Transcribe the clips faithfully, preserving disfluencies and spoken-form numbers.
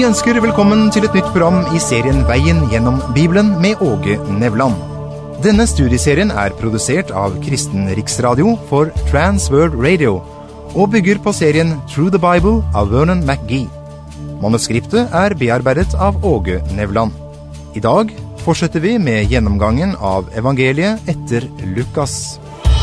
ønsker velkommen til et nytt program i serien Veien gjennom Bibelen med Åge Nevland. Denne studieserien er produsert av Kristen Riksradio for Trans World Radio og bygger på serien Through the Bible av Vernon McGee. Manuskriptet er bearbeidet av Åge Nevland. I dag fortsetter vi med gjennomgangen av evangeliet etter Lukas.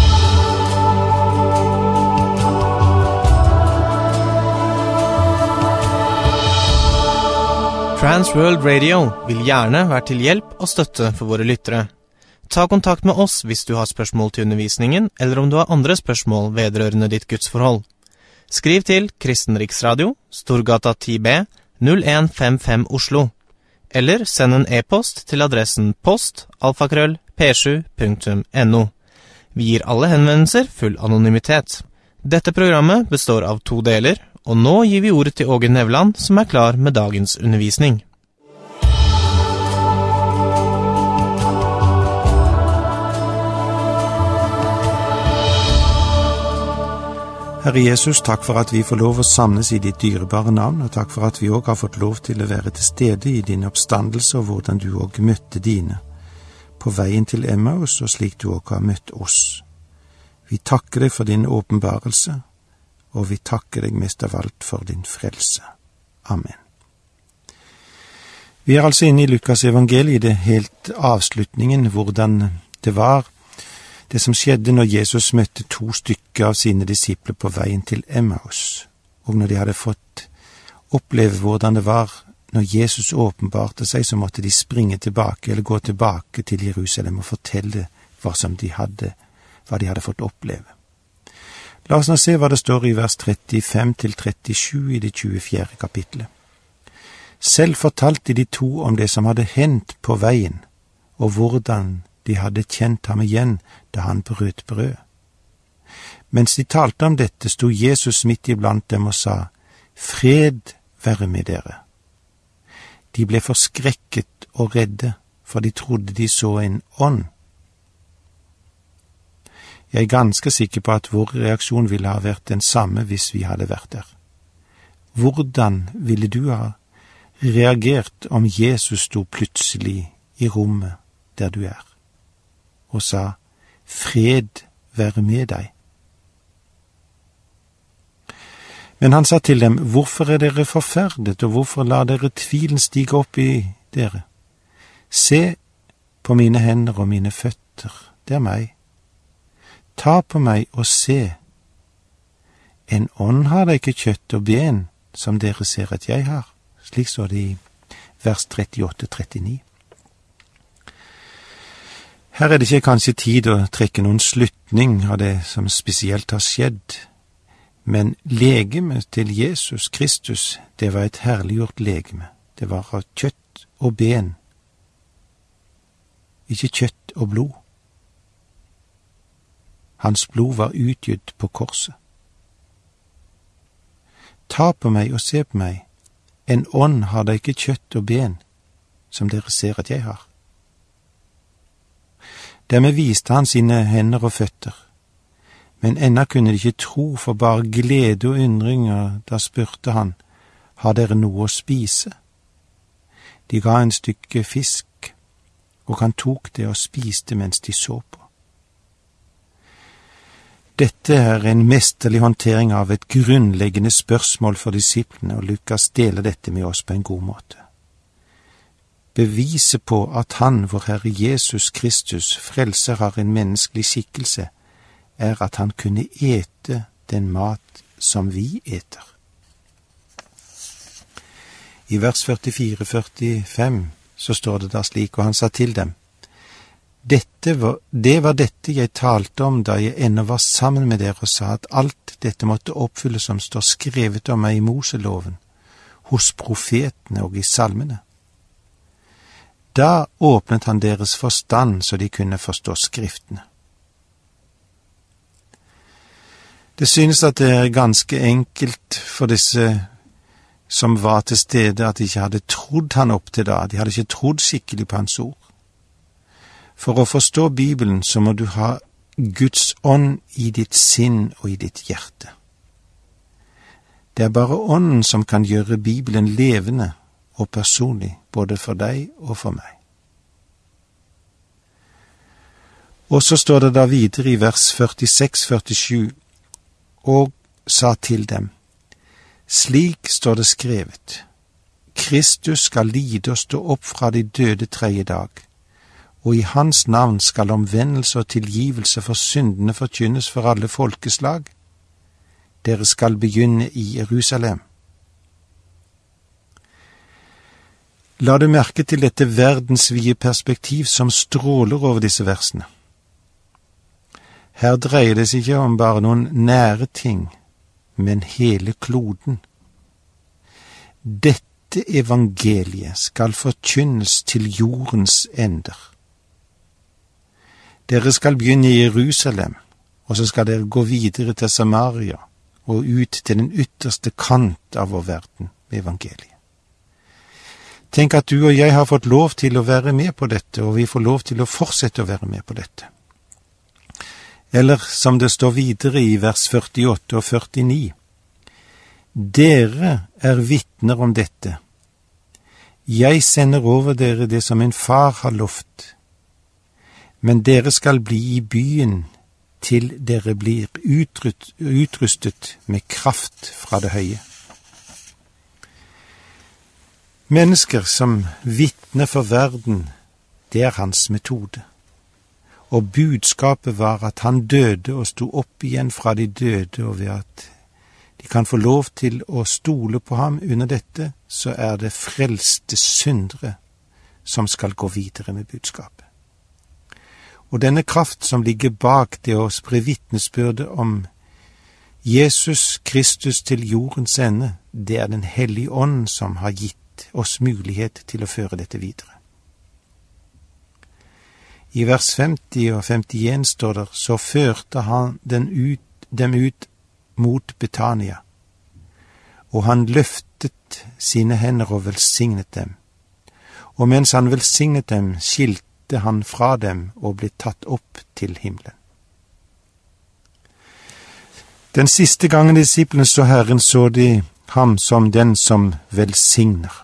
Trans World Radio vil gjerne være til hjelp og støtte for våre lyttere. Ta kontakt med oss hvis du har spørsmål til undervisningen, eller om du har andre spørsmål vedrørende ditt gudsforhold. Skriv til Kristen Riksradio, Storgata ti B, null en fem fem Oslo, eller send en e-post til adressen post alfakrøll p sju punktum no. Vi gir alle henvendelser full anonymitet. Dette programmet består av to deler, og nå gir vi ordet til Åge Nevland, som er klar med dagens undervisning. Herre Jesus, takk for at vi får lov å samles i ditt dyrebare navn, og takk for at vi også har fått lov til å være til stede i din oppstandelse, og hvordan du også møtte dine på veien til Emmaus, og slik du også har møtt oss. Vi takker deg for din åpenbarelse, og vi takker deg mest av alt for din frelse. Amen. Vi er altså inne i Lukas evangeliet, det helt avslutningen, hvordan det var, det som skjedde når Jesus møtte to stykker av sine disipler på veien til Emmaus, og når de hadde fått oppleve hvordan det var når Jesus åpenbarte seg, så måtte de springe tilbake, eller gå tilbake til Jerusalem og fortelle hva som de hadde, hva de hadde fått oppleve. La oss nå se hva det står i vers trettifem til trettisju i det tjuefjerde kapitlet. Selv fortalte de to om det som hadde hendt på veien, og hvordan de hadde kjent ham igjen da han brøt brød. Mens de talte om dette, sto Jesus midt iblant dem og sa, «Fred være med dere». De ble forskrekket og redde, for de trodde de så en ånd. Jeg er ganske sikker på at vår reaksjon ville ha vært den samme hvis vi hadde vært der. Hvordan ville du ha reagert om Jesus sto plutselig i rommet der du er, og sa, «Fred være med deg»? Men han sa til dem, «Hvorfor er dere forferdet, og hvorfor lar dere tvilen stige opp i dere? Se på mine hender og mine føtter, det er meg. Ta på meg og se. En ånd har da ikke kjøtt og ben, som dere ser at jeg har». Slik står det i vers trettiåtte til trettini. Her er det ikke kanskje tid å trekke noen slutning av det som spesielt har skjedd, men legemet til Jesus Kristus, det var et herliggjort legeme. Det var av kjøtt og ben, ikke kjøtt og blod. Hans blod var utgytt på korset. Ta på meg og se på meg. En ånd har da ikke kjøtt og ben, som dere ser at jeg har. Dermed viste han sine hender og føtter, men ennå kunne de ikke tro, for bare glede og undring, og da spurte han, har dere noe å spise? De ga en stykke fisk, og han tok det og spiste mens de så på. Dette er en mesterlig håndtering av et grunnleggende spørsmål for disiplene, og Lukas deler dette med oss på en god måte. Beviset på at han, vår Herre Jesus Kristus, frelser har en menneskelig skikkelse, er at han kunne ete den mat som vi eter. I vers førtifire til førtifem så står det da slik, og han sa til dem, Dette var, det var dette jeg talte om da jeg ennå var sammen med dere og sa at alt dette måtte oppfylles som står skrevet om meg i Moseloven, hos profetene og i salmene. Da åpnet han deres forstand så de kunne forstå skriftene. Det synes at det er ganske enkelt for disse som var til stede at de ikke hadde trodd han opp til da, de hadde ikke trodd skikkelig på hans ord. For å forstå Bibelen så må du ha Guds ånd i ditt sinn og i ditt hjerte. Det er bare ånden som kan gjøre Bibelen levende, og personlig, både for deg og for meg. Og så står det da videre i vers førtiseks førtisju, og sa til dem, slik står det skrevet, Kristus skal lide og stå opp fra de døde tredje dag, og i hans navn skal omvendelse og tilgivelse for syndene forkynnes for alle folkeslag. Dere skal begynne i Jerusalem. La du merke til dette verdensvide perspektiv som stråler over disse versene. Her dreier det seg ikke om bare noen nære ting, men hele kloden. Dette evangeliet skal forkynnes til jordens ender. Dere skal begynne i Jerusalem, og så skal dere gå videre til Samaria og ut til den ytterste kant av vår verden med evangeliet. Tenk at du og jeg har fått lov til å være med på dette, og vi får lov til å fortsette å være med på dette. Eller som det står videre i vers førtiåtte og førtini, dere er vitner om dette. Jeg sender over dere det som min far har lovt, men dere skal bli i byen til dere blir utrustet med kraft fra det høye. Mennesker som vitner for verden, det er hans metode. Og budskapet var at han døde og sto opp igjen fra de døde, og ved at de kan få lov til å stole på ham under dette, så er det frelste syndere som skal gå videre med budskapet. Og denne kraft som ligger bak det å spre vitnesbyrde om Jesus Kristus til jordens ende, det er den hellige ånd som har gitt oss mulighet til å føre dette videre. I vers femti og femtien står det, så førte han den ut, dem ut mot Betania, og han løftet sine hender og velsignet dem. Og mens han velsignet dem, skilte han fra dem og ble tatt opp til himmelen. Den siste gangen disiplene så Herren, så de ham som den som velsigner.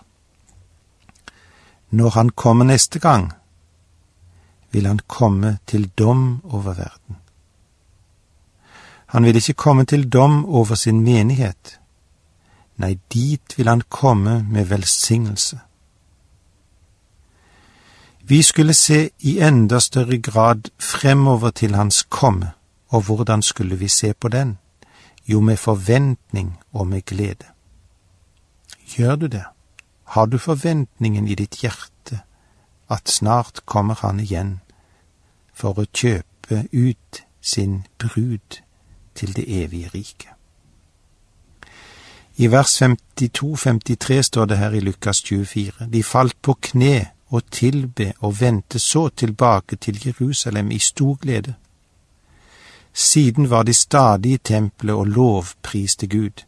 Når han kommer neste gang, vil han komme til dom over verden. Han vil ikke komme til dom over sin menighet. Nei, dit vil han komme med velsignelse. Vi skulle se i enda større grad fremover til hans komme, og hvordan skulle vi se på den? Jo, med forventning og med glede. Gjør du det? Har du forventningen i ditt hjerte at snart kommer han igjen for å kjøpe ut sin brud til det evige riket? I vers femtito femtitre står det her i Lukas tjuefire, de falt på kne og tilbe og vendte så tilbake til Jerusalem i stor glede. Siden var de stadig i tempelet og lovpriste Gud.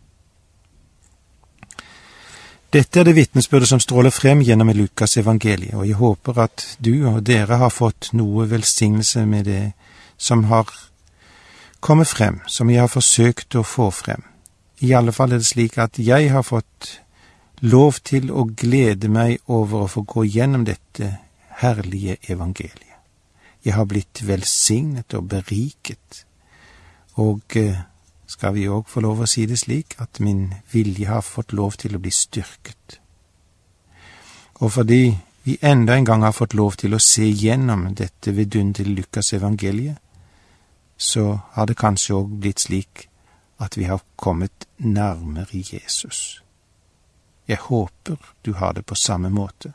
Dette er det vitnesbyrdet som stråler frem gjennom i Lukas evangeliet, og jeg håper at du og dere har fått noe velsignelse med det som har kommet frem, som jeg har forsøkt å få frem. I alle fall er det slik at jeg har fått lov til å glede meg over å få gå gjennom dette herlige evangeliet. Jeg har blitt velsignet og beriket, og skal vi også få lov å si det slik, at min vilje har fått lov til å bli styrket. Og fordi vi enda en gang har fått lov til å se gjennom dette vidunderlige Lukas evangeliet, så har det kanskje også blitt slik at vi har kommet nærmere Jesus. Jeg håper du har det på samme måte.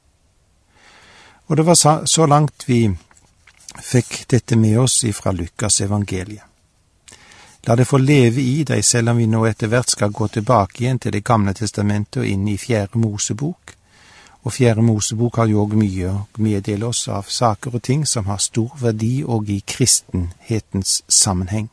Og det var så langt vi fikk dette med oss ifra Lukas evangeliet. La det få leve i deg, selv om vi nå etter hvert skal gå tilbake igjen til det gamle testamentet og inn i fjerde Mosebok. Og fjerde Mosebok har jo også mye å meddele oss av saker og ting som har stor verdi og i kristenhetens sammenheng.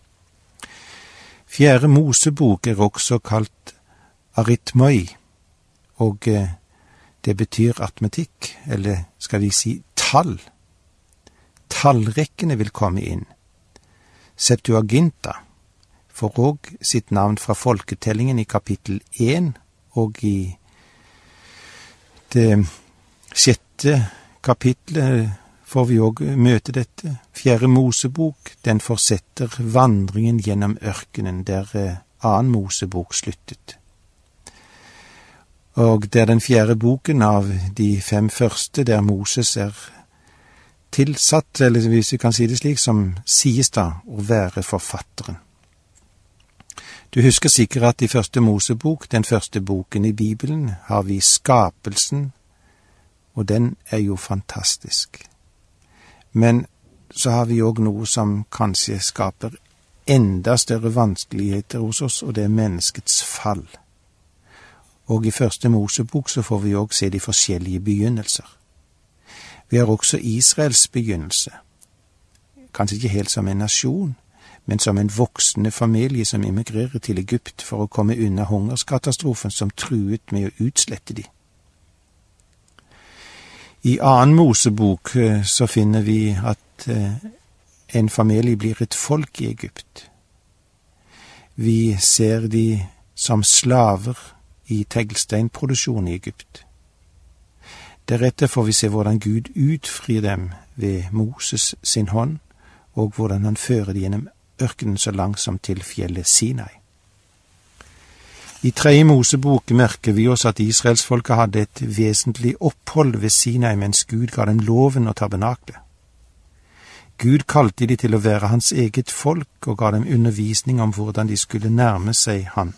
Fjerde Mosebok er også kalt aritmoi, og det betyr aritmetikk, eller skal vi si tall. Tallrekkene vil komme inn. Septuaginta får også sitt navn fra folketellingen i kapittel én, og i det sjette kapitlet får vi også møte dette. Fjerde Mosebok, den fortsetter vandringen gjennom ørkenen, der annen Mosebok sluttet. Og det er den fjerde boken av de fem første, der Moses er tilsatt, eller hvis vi kan si det slik, som sies da å være forfatteren. Du husker sikkert at i første Mosebok, den første boken i Bibelen, har vi skapelsen, og den er jo fantastisk. Men så har vi også noe som kanskje skaper enda større vanskeligheter hos oss, og det er menneskets fall. Og i første Mosebok så får vi også se de forskjellige begynnelser. Vi har også Israels begynnelse. Kanskje ikke helt som en nasjon, men som en voksende familie som emigrerer til Egypt for å komme unna hungerskatastrofen som truet med å utslette de. I annen Mosebok så finner vi at en familie blir et folk i Egypt. Vi ser de som slaver i teglsteinproduksjon i Egypt. Deretter får vi se hvordan Gud utfrir dem ved Moses sin hånd, og hvordan han fører dem gjennom ørkenen så langsomt til fjellet Sinai. I tredje Mosebok merker vi oss at Israelsfolket hadde et vesentlig opphold ved Sinai mens Gud ga dem loven og tabernaklet. Gud kalte de til å være hans eget folk og ga dem undervisning om hvordan de skulle nærme seg han.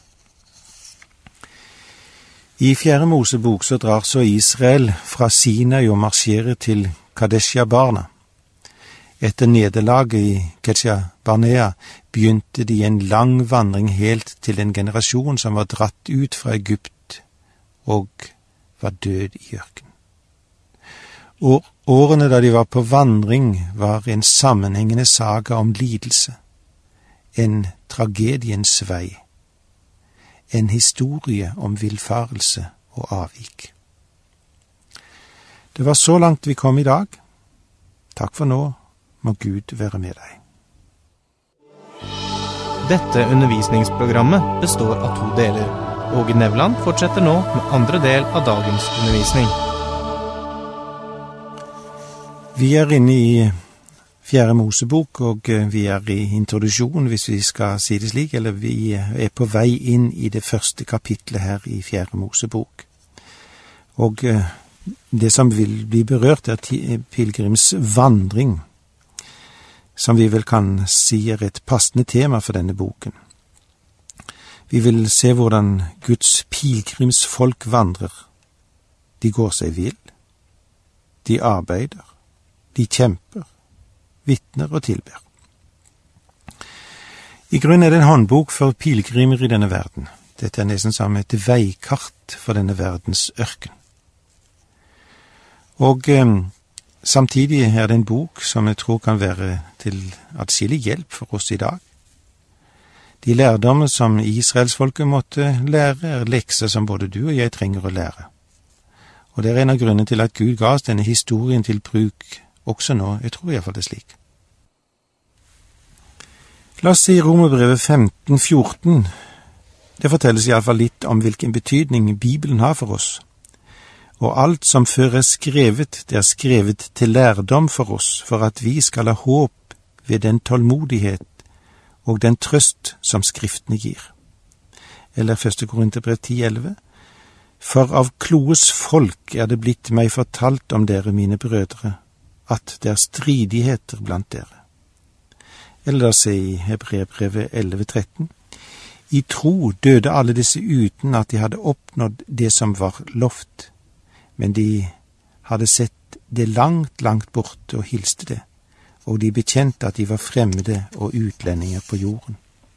I fjerde Mosebok så drar så Israel fra Sinai og marsjerer til Kadesha Barna. Etter nederlaget i Kadesh Barnea begynte de en lang vandring helt til en generasjon som var dratt ut fra Egypt og var død i ørkenen. Og årene da de var på vandring var en sammenhengende saga om lidelse, en tragediens vei, en historie om villfarelse og avvik. Det var så langt vi kom i dag. Takk for nå. Må Gud være med deg. Dette undervisningsprogrammet består av to deler. Åge Nevland fortsetter nå med andre del av dagens undervisning. Vi er inne i fjerde Mosebok, og vi er i introduksjon, hvis vi skal si det slik, eller vi er på vei inn i det første kapitlet her i fjerde Mosebok. Og det som vil bli berørt er pilgrims vandring, som vi vel kan si er et passende tema for denne boken. Vi vil se hvordan Guds pilgrimsfolk vandrer. De går seg vill, de arbeider, de kjemper, vitner og tilber. I grunnen er det en håndbok for pilgrimer i denne verden. Dette er nesten som et veikart for denne verdens ørken. Og eh, samtidig er det en bok som jeg tror kan være til atskillig hjelp for oss i dag. De lærdommer som Israelsfolket måtte lære er lekser som både du og jeg trenger å lære. Og det er en av grunnene til at Gud ga oss denne historien til bruk også nå. Jeg tror i hvert fall det er slik. La oss si Romerbrevet femten fjorten. Det fortelles i hvert fall litt om hvilken betydning Bibelen har for oss. Og alt som før er skrevet, det er skrevet til lærdom for oss, for at vi skal ha håp ved den tålmodighet og den trøst som Skriftene gir. Eller første Korinterbrev ti elleve. For av kloes folk er det blitt meg fortalt om dere, mine brødre, at det er stridigheter blant dere. Eller da se i Hebreerbrevet elleve tretten. I tro døde alle disse uten at de hadde oppnådd det som var lovt. Men de hadde sett det langt, langt borte og hilste det, og de bekjente at de var fremmede og utlendinger på jorden.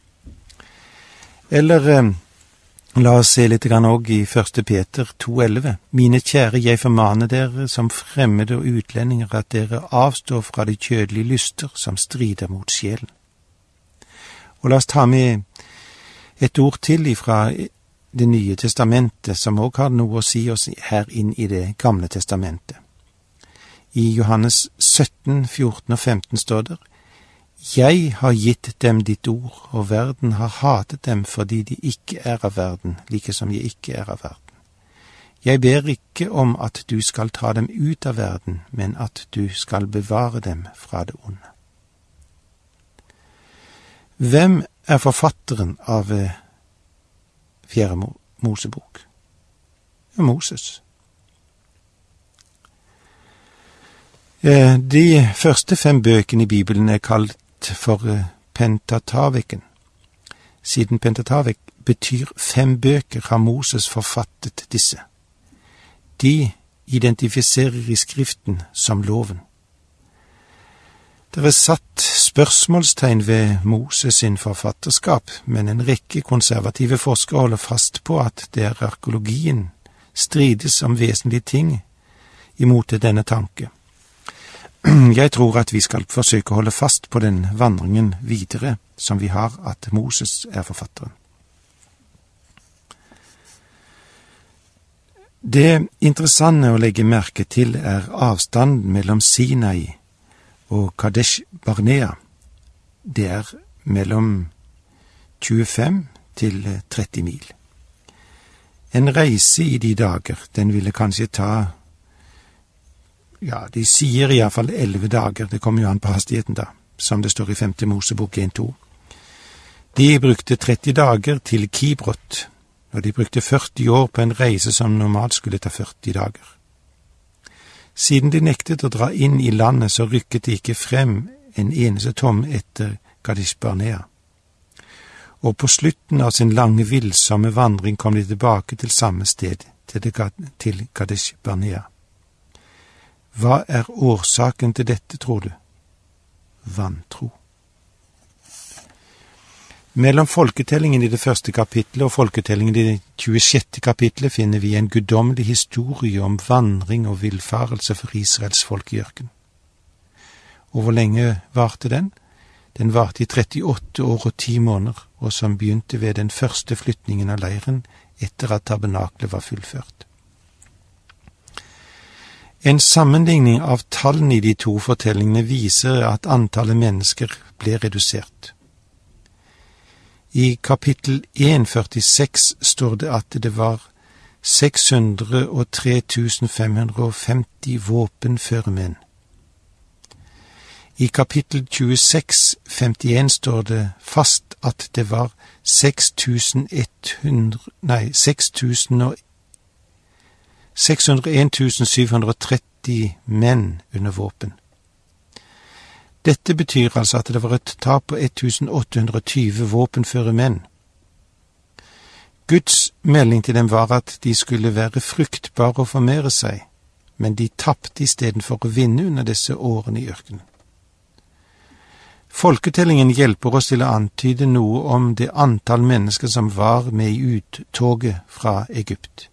Eller eh, la oss se litt grann også i første Peter to elleve. Mine kjære, jeg formaner dere som fremmede og utlendinger at dere avstår fra de kjødelige lyster som strider mot sjelen. Og la oss ta med et ord til ifra Det nye testamentet, som også har noe å si oss her inn i det gamle testamentet. I Johannes sytten, fjorten og femten står der: Jeg har gitt dem ditt ord, og verden har hatet dem fordi de ikke er av verden, like som jeg ikke er av verden. Jeg ber ikke om at du skal ta dem ut av verden, men at du skal bevare dem fra det onde. Hvem er forfatteren av Fjerde Mosebok? Moses. De første fem bøkene i Bibelen er kalt for Pentataviken. Siden Pentatavik betyr fem bøker, har Moses forfattet disse. De identifiserer i Skriften som loven. Det er satt spørsmålstegn ved Moses sin forfatterskap, men en rekke konservative forskere holder fast på at det er arkeologien strides om vesentlige ting imot denne tanke. Jeg tror at vi skal forsøke å holde fast på den vandringen videre som vi har, at Moses er forfatteren. Det interessante å legge merke til er avstanden mellom Sinai og Kadesh Barnea. Det er mellom tjuefem til tretti mil. En reise i de dager, den ville kanskje ta, ja, de sier i hvert fall elleve dager, det kommer jo an på hastigheten da, som det står i femte Mosebok en to. De brukte tretti dager til Kibrot, og de brukte førti år på en reise som normalt skulle ta førti dager. Siden de nektet å dra inn i landet, så rykket de ikke frem en eneste tom etter Kadesh Barnea. Og på slutten av sin lange villsomme vandring kom de tilbake til samme sted, til Kadesh Barnea. Hva er årsaken til dette, tror du? Vantro. Mellom folketellingen i det første kapitlet og folketellingen i det tjuesjette kapitlet finner vi en guddommelig historie om vandring og villfarelse for Israels folk i ørkenen. Og hvor lenge varte den? Den varte i trettiåtte år og ti måneder, og som begynte ved den første flytningen av leiren etter at tabernaklet var fullført. En sammenligning av tallene i de to fortellingene viser at antallet mennesker ble redusert. I kapittel en førtiseks står det at det var seks hundre og tre tusen fem hundre og femti våpenføre menn. I kapittel tjueseks femtien står det fast at det var seks tusen hundre, nei, seks tusen seks hundre og en tusen syv hundre og tretti menn under våpen. Dette betyr altså at det var et tap på ett tusen åtte hundre og tyve våpenføre menn. Guds melding til dem var at de skulle være fruktbare og formere seg, men de tapte i stedet for å vinne under disse årene i ørkenen. Folketellingen hjelper oss til å antyde noe om det antall mennesker som var med i uttoget fra Egypt.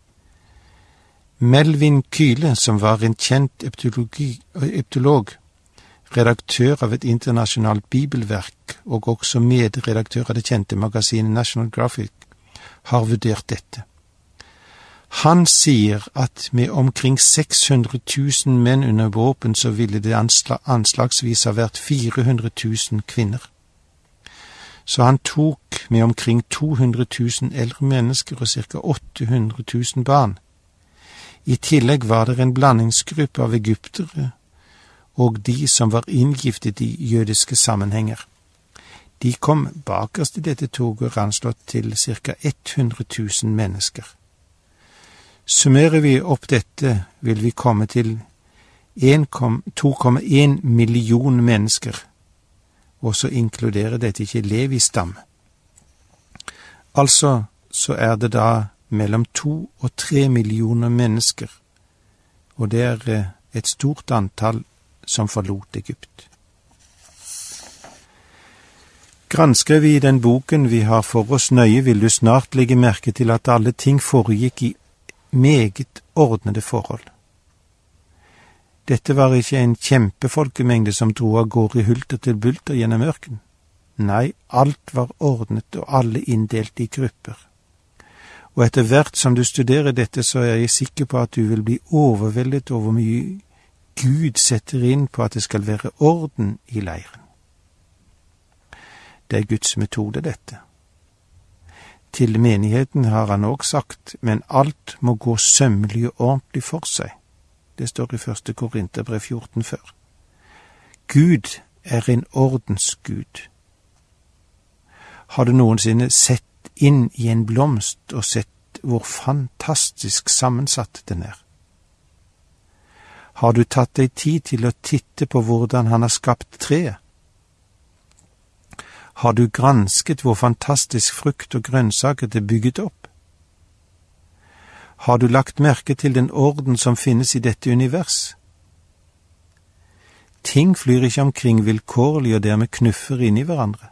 Melvin Kyle, som var en kjent eptolog, redaktør av et internasjonalt bibelverk og også medredaktør av det kjente magasinet National Geographic, har vurdert dette. Han sier at med omkring seks hundre tusen menn under våpen så ville det anslagsvis ha vært fire hundre tusen kvinner. Så han tok med omkring to hundre tusen eldre mennesker og ca. åtte hundre tusen barn. I tillegg var det en blandingsgruppe av egyptere og de som var inngiftet i jødiske sammenhenger. De kom bakerst i dette toget anslått til ca. hundre tusen mennesker. Summerer vi opp dette, vil vi komme til to komma en million mennesker, og så inkluderer dette ikke Levi-stam. Altså så er det da mellom to og tre millioner mennesker, og det er et stort antall som forlot Egypt. Gransker vi den boken vi har for oss nøye, vil du snart legge merke til at alle ting foregikk i meget ordnede forhold. Dette var ikke en kjempefolkemengde som dro av gårde hulter til bulter gjennom ørken. Nei, alt var ordnet og alle inndelt i grupper. Og etter hvert som du studerer dette, så er jeg sikker på at du vil bli overveldet over hvor mye Gud setter inn på at det skal være orden i leiren. Det er Guds metode, dette. til menigheten har han også sagt, men alt må gå sømmelig og ordentlig for seg. Det står i første Korinterbrev fjorten før. Gud er en ordens Gud. Har du noensinne sett inn i en blomst og sett hvor fantastisk sammensatt den er? Har du tatt deg tid til å titte på hvordan han har skapt treet? Har du gransket hvor fantastisk frukt og grønnsaker det er bygget opp? Har du lagt merke til den orden som finnes i dette univers? Ting flyr ikke omkring vilkårlig og dermed knuffer inn i hverandre.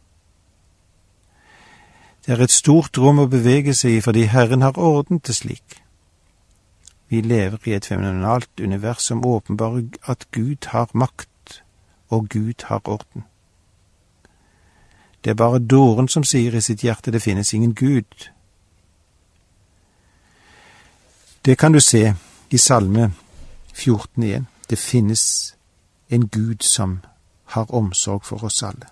Det er et stort rom å bevege seg i fordi Herren har ordnet det slik. Vi lever i et fenomenalt univers som åpenbarer at Gud har makt og Gud har orden. Det er bare dåren som sier i sitt hjerte det finnes ingen Gud. Det kan du se i Salme fjorten igjen. Det finnes en Gud som har omsorg for oss alle.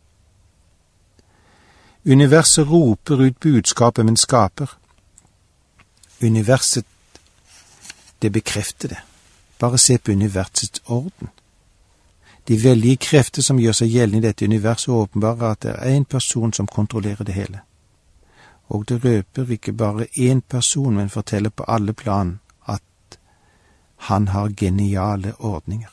Universet roper ut budskapet, men skaper. Universet, det bekrefter det. Bare se på universets orden. De veldige krefter som gjør seg gjeldende i dette universet åpenbarer at det er en person som kontrollerer det hele. Og det røper ikke bare en person, men forteller på alle plan at han har geniale ordninger.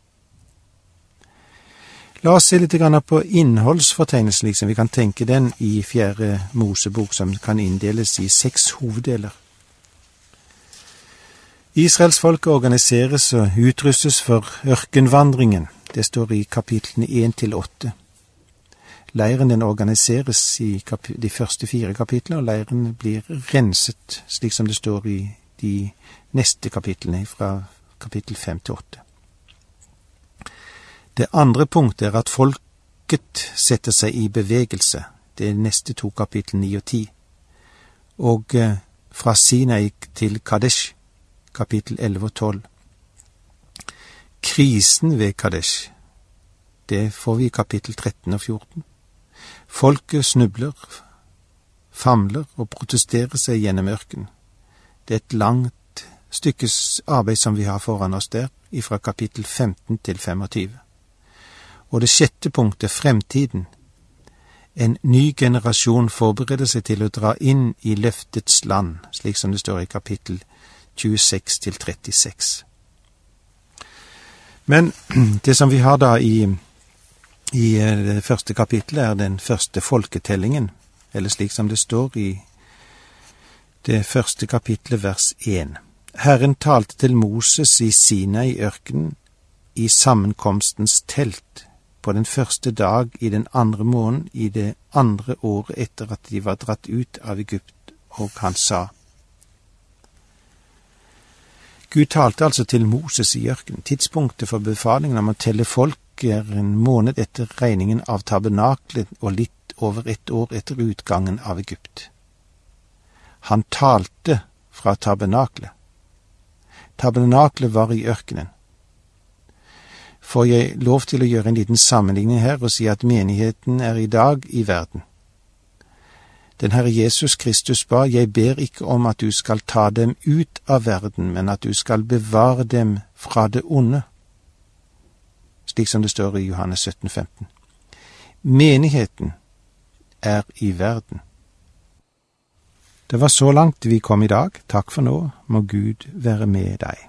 La oss se litt på innholdsfortegnelsen, liksom vi kan tenke den i fjerde Mosebok, som kan inndeles i seks hoveddeler. Israelsfolket organiseres og utrustes for ørkenvandringen. Det står i kapitlene én til åtte. Leiren den organiseres i de første fire kapitlene, og leiren blir renset, slik som det står i de neste kapitlene, fra kapittel fem til åtte. Det andre punktet er at folket setter seg i bevegelse. Det er neste to kapittel ni og ti. Og fra Sinai til Kadesh, kapittel elleve og tolv. Krisen ved Kadesh, det får vi i kapittel tretten og fjorten. Folket snubler, famler og protesterer seg gjennom ørkenen. Det er et langt stykkes arbeid som vi har foran oss der, fra kapittel femten til femogtyve. Og det sjette punktet, fremtiden. En ny generasjon forbereder seg til å dra inn i løftets land, slik som det står i kapittel tjueseks til trettiseks. Men det som vi har da i, i det første kapittelet er den første folketellingen, eller slik som det står i det første kapittelet vers én. Herren talte til Moses i Sinai i ørkenen i sammenkomstens telt, på den første dag i den andre måneden i det andre året etter at de var dratt ut av Egypt, og han sa. Gud talte altså til Moses i ørkenen. Tidspunktet for befalingen om å telle folk er en måned etter regningen av tabernaklet og litt over ett år etter utgangen av Egypt. Han talte fra tabernaklet. Tabernaklet var i ørkenen. Får jeg lov til å gjøre en liten sammenligning her og si at menigheten er i dag i verden. Den Herre Jesus Kristus ba, jeg ber ikke om at du skal ta dem ut av verden, men at du skal bevare dem fra det onde. Slik som det står i Johannes sytten femten. Menigheten er i verden. Det var så langt vi kom i dag. Takk for nå. Må Gud være med deg.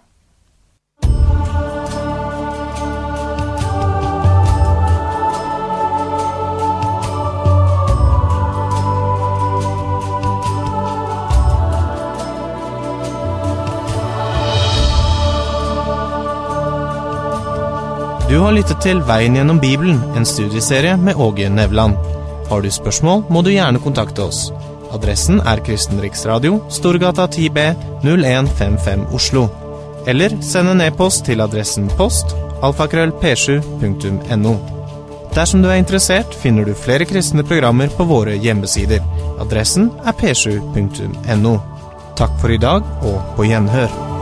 Du har lyttet til Veien gjennom Bibelen, en studieserie med Åge Nevland. Har du spørsmål, må du gjerne kontakte oss. Adressen er Kristen Riksradio, Storgata ti B null en fem fem Oslo. Eller send en e-post til adressen post alfakrøll p sju punktum no. Dersom du er interessert, finner du flere kristne programmer på våre hjemmesider. Adressen er p sju punktum no. Takk for i dag, og på gjenhør.